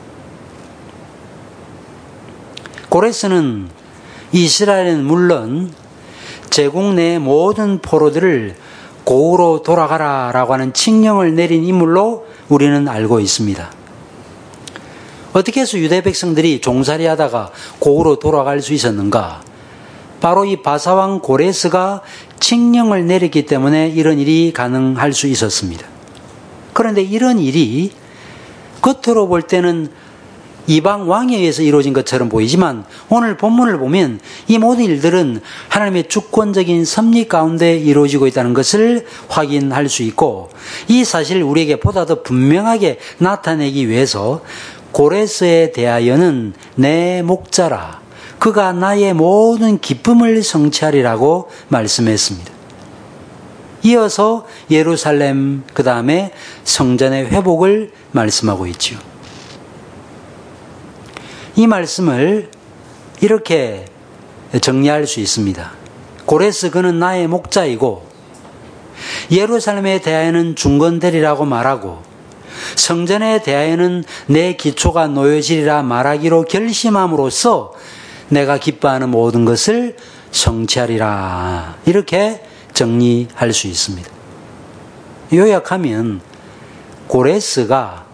고레스는 이스라엘은 물론 제국 내 모든 포로들을 고으로 돌아가라 라고 하는 칙령을 내린 인물로 우리는 알고 있습니다. 어떻게 해서 유대 백성들이 종살이 하다가 고으로 돌아갈 수 있었는가? 바로 이 바사왕 고레스가 칙령을 내렸기 때문에 이런 일이 가능할 수 있었습니다. 그런데 이런 일이 겉으로 볼 때는 이방 왕에 의해서 이루어진 것처럼 보이지만, 오늘 본문을 보면 이 모든 일들은 하나님의 주권적인 섭리 가운데 이루어지고 있다는 것을 확인할 수 있고, 이 사실을 우리에게 보다 더 분명하게 나타내기 위해서 고레스에 대하여는 내 목자라, 그가 나의 모든 기쁨을 성취하리라고 말씀했습니다. 이어서 예루살렘, 그 다음에 성전의 회복을 말씀하고 있죠. 이 말씀을 이렇게 정리할 수 있습니다. 고레스 그는 나의 목자이고 예루살렘에 대하여는 중건되리라고 말하고 성전에 대하여는 내 기초가 놓여지리라 말하기로 결심함으로써 내가 기뻐하는 모든 것을 성취하리라, 이렇게 정리할 수 있습니다. 요약하면 고레스가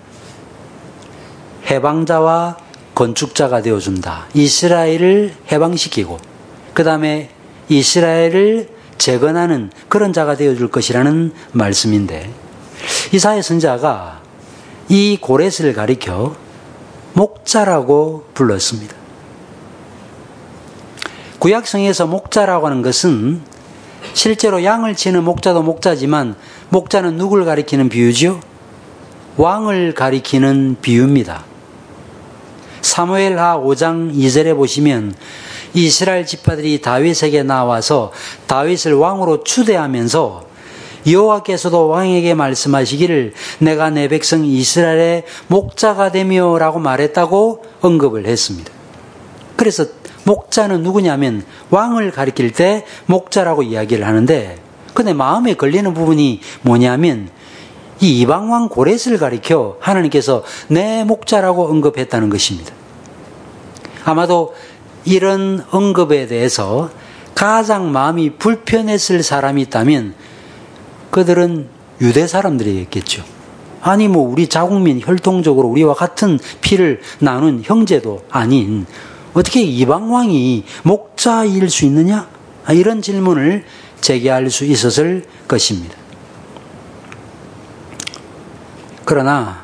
해방자와 건축자가 되어준다. 이스라엘을 해방시키고 그 다음에 이스라엘을 재건하는 그런 자가 되어줄 것이라는 말씀인데, 이사야 선지자가 이 고레스를 가리켜 목자라고 불렀습니다. 구약성에서 목자라고 하는 것은 실제로 양을 치는 목자도 목자지만, 목자는 누구를 가리키는 비유죠? 왕을 가리키는 비유입니다. 사무엘하 오 장 이 절에 보시면 이스라엘 지파들이 다윗에게 나와서 다윗을 왕으로 추대하면서 여호와께서도 왕에게 말씀하시기를 내가 내 백성 이스라엘의 목자가 되며 라고 말했다고 언급을 했습니다. 그래서 목자는 누구냐면 왕을 가리킬 때 목자라고 이야기를 하는데, 근데 마음에 걸리는 부분이 뭐냐면 이 이방왕 고레스를 가리켜 하나님께서 내 목자라고 언급했다는 것입니다. 아마도 이런 언급에 대해서 가장 마음이 불편했을 사람이 있다면 그들은 유대 사람들이겠죠. 아니 뭐 우리 자국민, 혈통적으로 우리와 같은 피를 나눈 형제도 아닌 어떻게 이방왕이 목자일 수 있느냐? 이런 질문을 제기할 수 있었을 것입니다. 그러나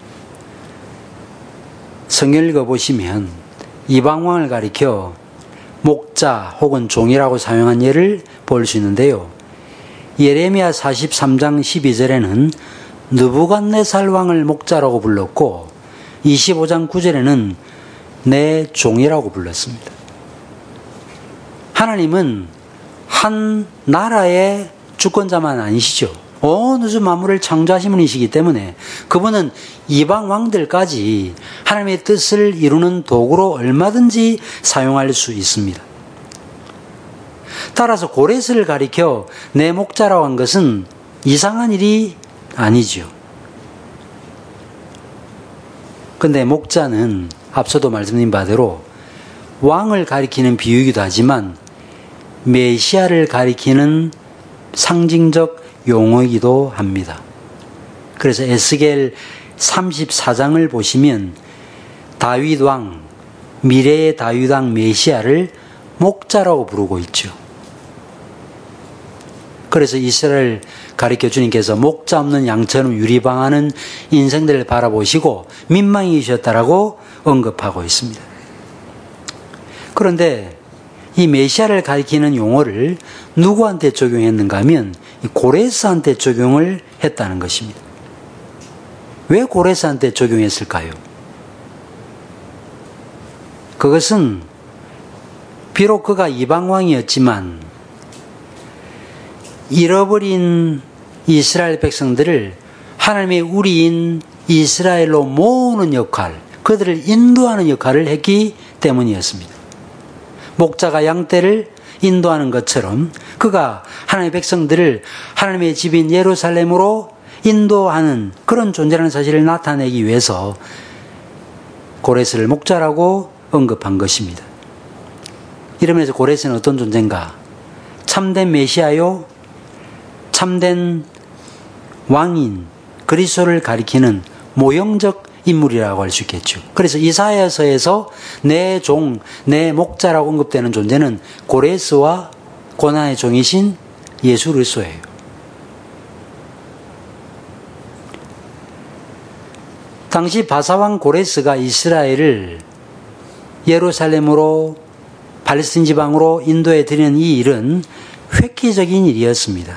성경 읽어보시면 이방왕을 가리켜 목자 혹은 종이라고 사용한 예를 볼 수 있는데요. 예레미야 사십삼 장 십이 절에는 느부갓네살 왕을 목자라고 불렀고 이십오 장 구 절에는 내 종이라고 불렀습니다. 하나님은 한 나라의 주권자만 아니시죠. 온 우주 만물을 창조하신 분이시기 때문에 그분은 이방 왕들까지 하나님의 뜻을 이루는 도구로 얼마든지 사용할 수 있습니다. 따라서 고레스를 가리켜 내 목자라고 한 것은 이상한 일이 아니죠. 그런데 목자는 앞서도 말씀드린 바대로 왕을 가리키는 비유이기도 하지만 메시아를 가리키는 상징적 용어이기도 합니다. 그래서 에스겔 삼십사 장을 보시면 다윗 왕, 미래의 다윗 왕 메시아를 목자라고 부르고 있죠. 그래서 이스라엘 가리켜 주님께서 목자 없는 양처럼 유리방하는 인생들을 바라보시고 민망이셨다라고 언급하고 있습니다. 그런데 이 메시아를 가리키는 용어를 누구한테 적용했는가 하면 고레스한테 적용을 했다는 것입니다. 왜 고레스한테 적용했을까요? 그것은 비록 그가 이방왕이었지만 잃어버린 이스라엘 백성들을 하나님의 우리인 이스라엘로 모으는 역할, 그들을 인도하는 역할을 했기 때문이었습니다. 목자가 양떼를 인도하는 것처럼 그가 하나님의 백성들을 하나님의 집인 예루살렘으로 인도하는 그런 존재라는 사실을 나타내기 위해서 고레스를 목자라고 언급한 것입니다. 이러면서 고레스는 어떤 존재인가? 참된 메시아요, 참된 왕인 그리스도를 가리키는 모형적 인물이라고 할 수 있겠죠. 그래서 이사야서에서 내 종, 내 목자라고 언급되는 존재는 고레스와 고난의 종이신 예수 그리스도예요. 당시 바사왕 고레스가 이스라엘을 예루살렘으로 팔레스틴 지방으로 인도해 드리는 이 일은 획기적인 일이었습니다.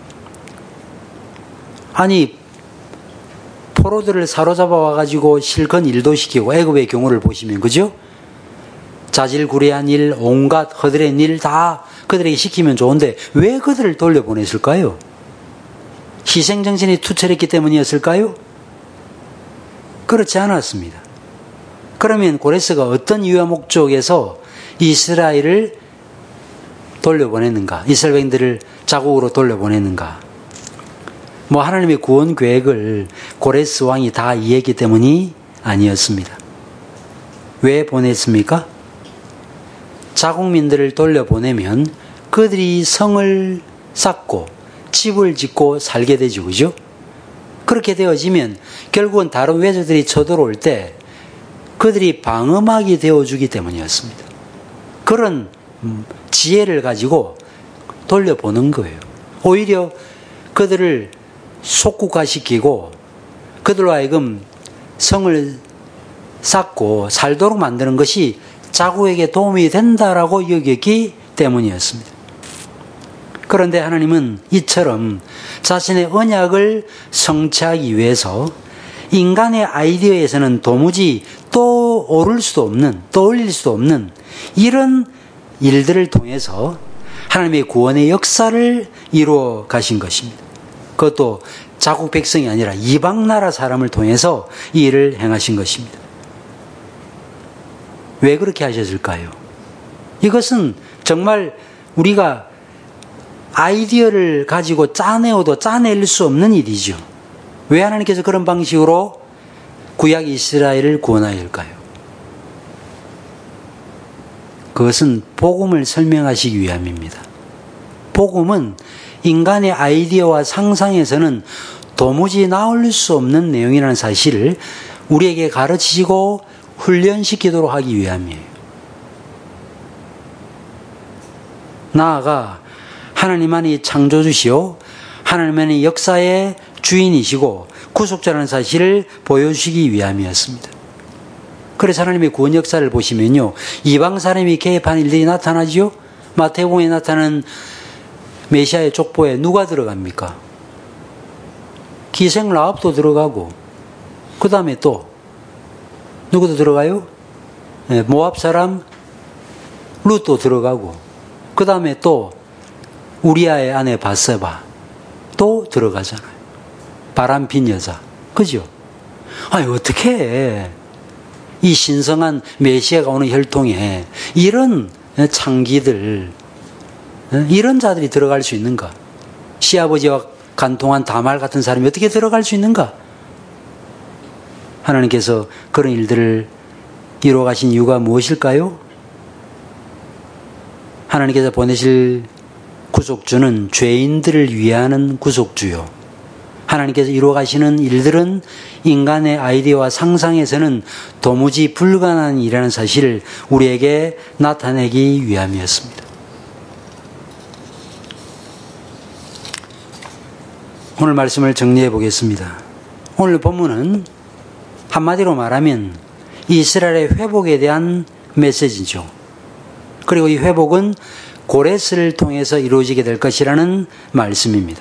아니 포로들을 사로잡아 와가지고 실컷 일도 시키고 애굽의 경우를 보시면 그죠? 자질구레한 일, 온갖 허들의 일 다 그들에게 시키면 좋은데 왜 그들을 돌려보냈을까요? 희생정신이 투철했기 때문이었을까요? 그렇지 않았습니다. 그러면 고레스가 어떤 이유와 목적에서 이스라엘을 돌려보냈는가? 이스라엘 백성들을 자국으로 돌려보냈는가? 뭐 하나님의 구원 계획을 고레스 왕이 다 이해했기 때문이 아니었습니다. 왜 보냈습니까? 자국민들을 돌려보내면 그들이 성을 쌓고 집을 짓고 살게 되죠. 그죠? 그렇게 되어지면 결국은 다른 외조들이 쳐들어올 때 그들이 방어막이 되어주기 때문이었습니다. 그런 지혜를 가지고 돌려보는 거예요. 오히려 그들을 속국화시키고 그들로 하여금 성을 쌓고 살도록 만드는 것이 자국에게 도움이 된다라고 여겼기 때문이었습니다. 그런데 하나님은 이처럼 자신의 언약을 성취하기 위해서 인간의 아이디어에서는 도무지 떠오를 수도 없는, 떠올릴 수도 없는 이런 일들을 통해서 하나님의 구원의 역사를 이루어 가신 것입니다. 그것도 자국 백성이 아니라 이방 나라 사람을 통해서 이 일을 행하신 것입니다. 왜 그렇게 하셨을까요? 이것은 정말 우리가 아이디어를 가지고 짜내어도 짜낼 수 없는 일이죠. 왜 하나님께서 그런 방식으로 구약 이스라엘을 구원하여 할까요? 그것은 복음을 설명하시기 위함입니다. 복음은 인간의 아이디어와 상상에서는 도무지 나올 수 없는 내용이라는 사실을 우리에게 가르치시고 훈련시키도록 하기 위함이에요. 나아가 하나님만이 창조주시오 하나님만이 역사의 주인이시고 구속자라는 사실을 보여주시기 위함이었습니다. 그래서 하나님의 구원 역사를 보시면요, 이방 사람이 개입한 일들이 나타나지요. 마태복음에 나타나는 메시아의 족보에 누가 들어갑니까? 기생 라합도 들어가고, 그 다음에 또 누구도 들어가요? 네, 모압 사람 룻도 들어가고, 그 다음에 또 우리아의 아내 바세바 또 들어가잖아요. 바람핀 여자, 그죠? 아니 어떻게 이 신성한 메시아가 오는 혈통에 이런 창기들, 이런 자들이 들어갈 수 있는가? 시아버지와 간통한 다말 같은 사람이 어떻게 들어갈 수 있는가? 하나님께서 그런 일들을 이루어 가신 이유가 무엇일까요? 하나님께서 보내실 구속주는 죄인들을 위하는 구속주요. 하나님께서 이루어 가시는 일들은 인간의 아이디어와 상상에서는 도무지 불가능한 일이라는 사실을 우리에게 나타내기 위함이었습니다. 오늘 말씀을 정리해 보겠습니다. 오늘 본문은 한마디로 말하면 이스라엘의 회복에 대한 메시지죠. 그리고 이 회복은 고레스를 통해서 이루어지게 될 것이라는 말씀입니다.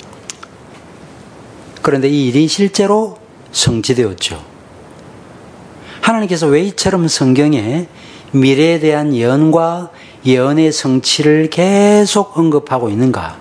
그런데 이 일이 실제로 성취되었죠. 하나님께서 왜 이처럼 성경에 미래에 대한 예언과 예언의 성취를 계속 언급하고 있는가?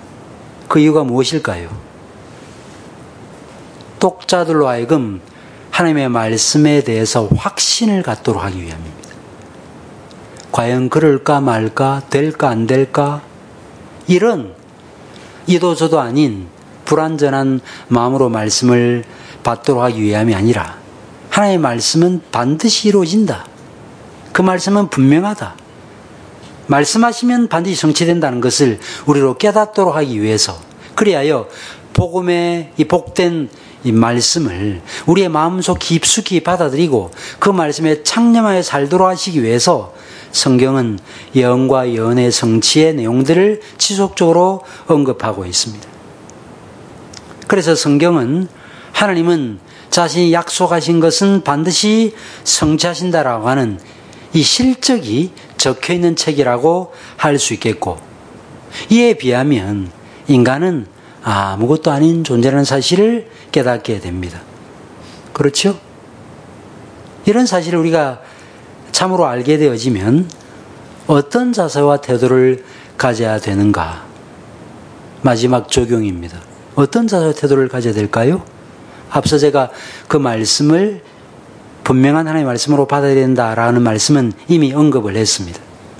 그 이유가 무엇일까요? 독자들로 하여금 하나님의 말씀에 대해서 확신을 갖도록 하기 위함입니다. 과연 그럴까 말까, 될까 안 될까, 이런 이도저도 아닌 불완전한 마음으로 말씀을 받도록 하기 위함이 아니라 하나님의 말씀은 반드시 이루어진다. 그 말씀은 분명하다. 말씀하시면 반드시 성취된다는 것을 우리로 깨닫도록 하기 위해서, 그리하여 복음의 이 복된 이 말씀을 우리의 마음속 깊숙이 받아들이고 그 말씀에 창념하여 살도록 하시기 위해서 성경은 예언과 예언의 성취의 내용들을 지속적으로 언급하고 있습니다. 그래서 성경은 하나님은 자신이 약속하신 것은 반드시 성취하신다라고 하는 이 실적이 적혀있는 책이라고 할 수 있겠고, 이에 비하면 인간은 아무것도 아닌 존재라는 사실을 깨닫게 됩니다. 그렇죠? 이런 사실을 우리가 참으로 알게 되어지면 어떤 자세와 태도를 가져야 되는가? 마지막 적용입니다. 어떤 자세와 태도를 가져야 될까요? 앞서 제가 그 말씀을 분명한 하나님의 말씀으로 받아야 된다라는 말씀은 이미 언급을 했습니다.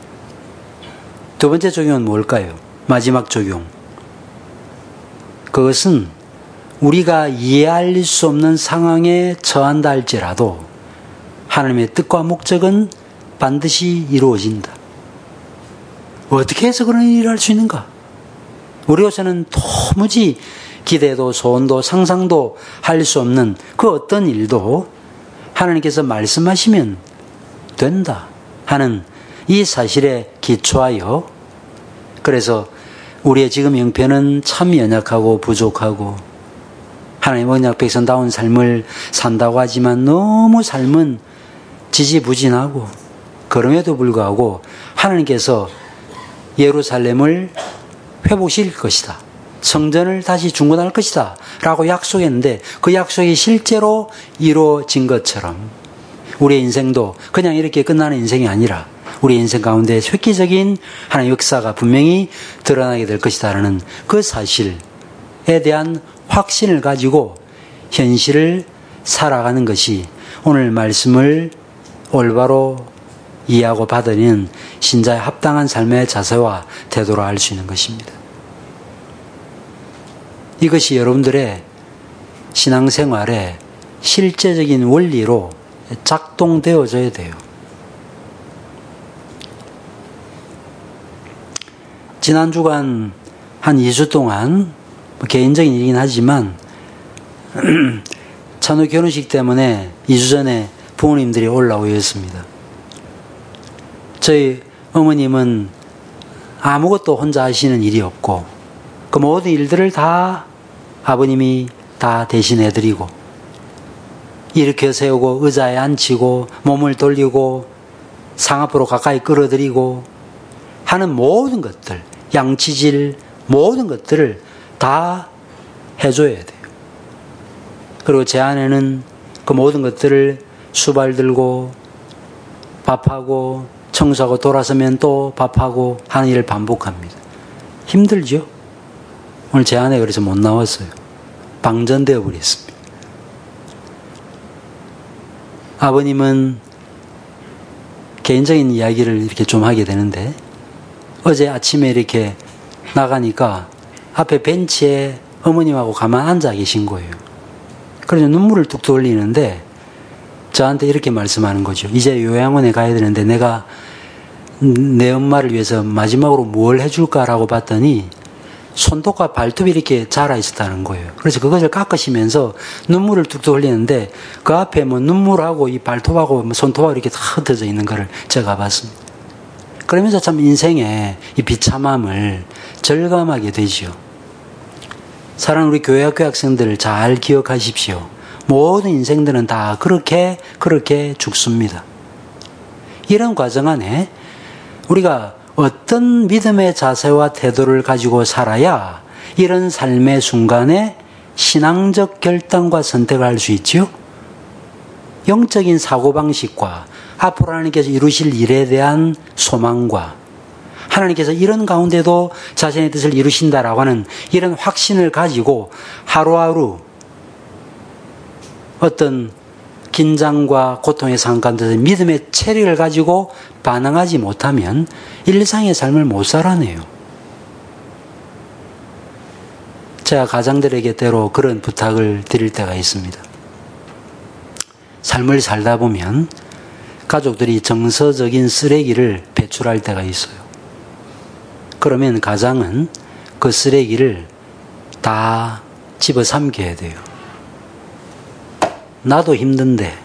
두 번째 적용은 뭘까요? 마지막 적용. 그것은 우리가 이해할 수 없는 상황에 처한다 할지라도 하나님의 뜻과 목적은 반드시 이루어진다. 어떻게 해서 그런 일을 할 수 있는가? 우리로서는 도무지 기대도 소원도 상상도 할 수 없는 그 어떤 일도 하나님께서 말씀하시면 된다 하는 이 사실에 기초하여, 그래서 우리의 지금 형편은 참 연약하고 부족하고 하나님 언약 백성다운 삶을 산다고 하지만 너무 삶은 지지부진하고, 그럼에도 불구하고 하나님께서 예루살렘을 회복시킬 것이다, 성전을 다시 중건할 것이다 라고 약속했는데 그 약속이 실제로 이루어진 것처럼 우리의 인생도 그냥 이렇게 끝나는 인생이 아니라 우리 인생 가운데 획기적인 하나님의 역사가 분명히 드러나게 될 것이다 라는 그 사실에 대한 확신을 가지고 현실을 살아가는 것이 오늘 말씀을 올바로 이해하고 받아들이는 신자의 합당한 삶의 자세와 태도로 알 수 있는 것입니다. 이것이 여러분들의 신앙생활에 실제적인 원리로 작동되어져야 돼요. 지난 주간 한 이 주 동안 개인적인 일이긴 하지만 찬우 결혼식 때문에 이 주 전에 부모님들이 올라오셨습니다. 저희 어머님은 아무것도 혼자 하시는 일이 없고 그 모든 일들을 다 아버님이 다 대신해드리고 일으켜 세우고 의자에 앉히고 몸을 돌리고 상 앞으로 가까이 끌어들이고 하는 모든 것들, 양치질 모든 것들을 다 해줘야 돼요. 그리고 제 아내는 그 모든 것들을 수발 들고 밥하고 청소하고 돌아서면 또 밥하고 하는 일을 반복합니다. 힘들죠? 오늘 제 아내가 그래서 못 나왔어요. 방전되어 버렸습니다. 아버님은 개인적인 이야기를 이렇게 좀 하게 되는데 어제 아침에 이렇게 나가니까 앞에 벤치에 어머님하고 가만 앉아 계신 거예요. 그래서 눈물을 뚝뚝 흘리는데 저한테 이렇게 말씀하는 거죠. 이제 요양원에 가야 되는데 내가 내 엄마를 위해서 마지막으로 뭘 해줄까라고 봤더니 손톱과 발톱이 이렇게 자라 있었다는 거예요. 그래서 그것을 깎으시면서 눈물을 뚝뚝 흘리는데 그 앞에 뭐 눈물하고 이 발톱하고 손톱하고 이렇게 다 흩어져 있는 거를 제가 봤습니다. 그러면서 참 인생의 이 비참함을 절감하게 되죠. 사랑하는 우리 교회학교 학생들 잘 기억하십시오. 모든 인생들은 다 그렇게 그렇게 죽습니다. 이런 과정 안에 우리가 어떤 믿음의 자세와 태도를 가지고 살아야 이런 삶의 순간에 신앙적 결단과 선택을 할 수 있지요? 영적인 사고방식과 앞으로 하나님께서 이루실 일에 대한 소망과 하나님께서 이런 가운데도 자신의 뜻을 이루신다라고 하는 이런 확신을 가지고 하루하루 어떤 긴장과 고통의 상황 가운데서 믿음의 체력을 가지고 반응하지 못하면 일상의 삶을 못 살아내요. 제가 가장들에게 때로 그런 부탁을 드릴 때가 있습니다. 삶을 살다 보면 가족들이 정서적인 쓰레기를 배출할 때가 있어요. 그러면 가장은 그 쓰레기를 다 집어삼켜야 돼요. 나도 힘든데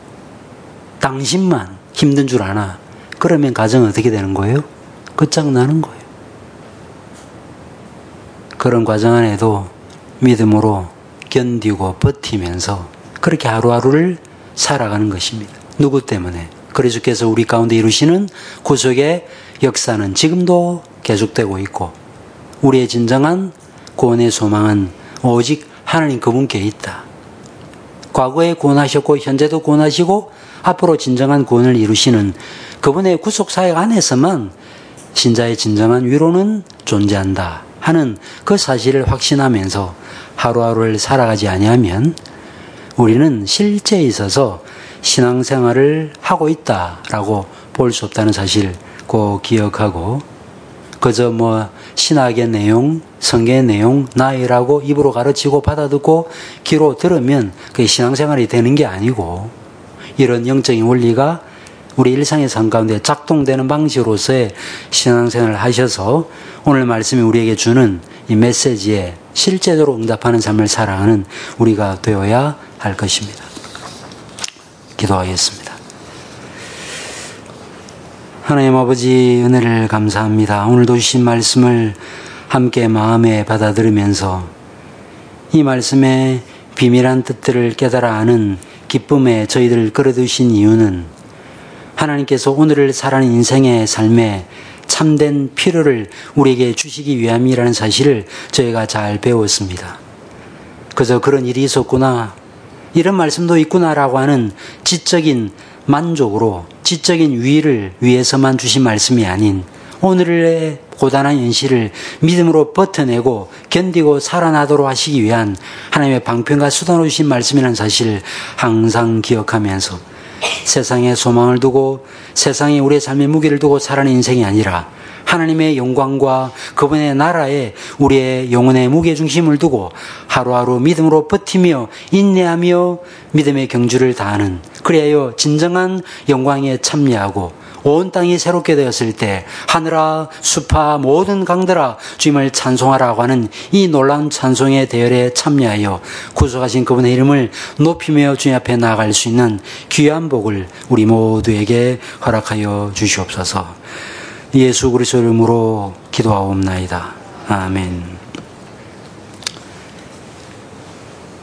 당신만 힘든 줄 아나? 그러면 가정은 어떻게 되는 거예요? 끝장나는 거예요. 그런 과정 안에도 믿음으로 견디고 버티면서 그렇게 하루하루를 살아가는 것입니다. 누구 때문에? 그리스도께서 우리 가운데 이루시는 구속의 역사는 지금도 계속되고 있고 우리의 진정한 구원의 소망은 오직 하나님 그분께 있다. 과거에 구원하셨고 현재도 구원하시고 앞으로 진정한 구원을 이루시는 그분의 구속사역 안에서만 신자의 진정한 위로는 존재한다 하는 그 사실을 확신하면서 하루하루를 살아가지 아니하면 우리는 실제에 있어서 신앙생활을 하고 있다라고 볼 수 없다는 사실 꼭 기억하고 그저 뭐 신학의 내용, 성경의 내용, 나이라고 입으로 가르치고 받아듣고 귀로 들으면 그게 신앙생활이 되는 게 아니고 이런 영적인 원리가 우리 일상의 삶 가운데 작동되는 방식으로서의 신앙생활을 하셔서 오늘 말씀이 우리에게 주는 이 메시지에 실제적으로 응답하는 삶을 살아가는 우리가 되어야 할 것입니다. 기도하겠습니다. 하나님 아버지 은혜를 감사합니다. 오늘도 주신 말씀을 함께 마음에 받아들이면서 이 말씀의 비밀한 뜻들을 깨달아 아는 기쁨에 저희들을 끌어두신 이유는 하나님께서 오늘을 살아가는 인생의 삶에 참된 필요를 우리에게 주시기 위함이라는 사실을 저희가 잘 배웠습니다. 그저 그런 일이 있었구나, 이런 말씀도 있구나라고 하는 지적인 만족으로 지적인 위를 위해서만 주신 말씀이 아닌 오늘의 고단한 현실을 믿음으로 버텨내고 견디고 살아나도록 하시기 위한 하나님의 방편과 수단으로 주신 말씀이라는 사실을 항상 기억하면서 세상에 소망을 두고 세상에 우리의 삶의 무게를 두고 살아가는 인생이 아니라 하나님의 영광과 그분의 나라에 우리의 영혼의 무게중심을 두고 하루하루 믿음으로 버티며 인내하며 믿음의 경주를 다하는, 그리하여 진정한 영광에 참여하고 온 땅이 새롭게 되었을 때 하늘아 숲아 모든 강들아 주님을 찬송하라고 하는 이 놀라운 찬송의 대열에 참여하여 구속하신 그분의 이름을 높이며 주님 앞에 나아갈 수 있는 귀한 복을 우리 모두에게 허락하여 주시옵소서. 예수 그리스도 이름으로 기도하옵나이다. 아멘.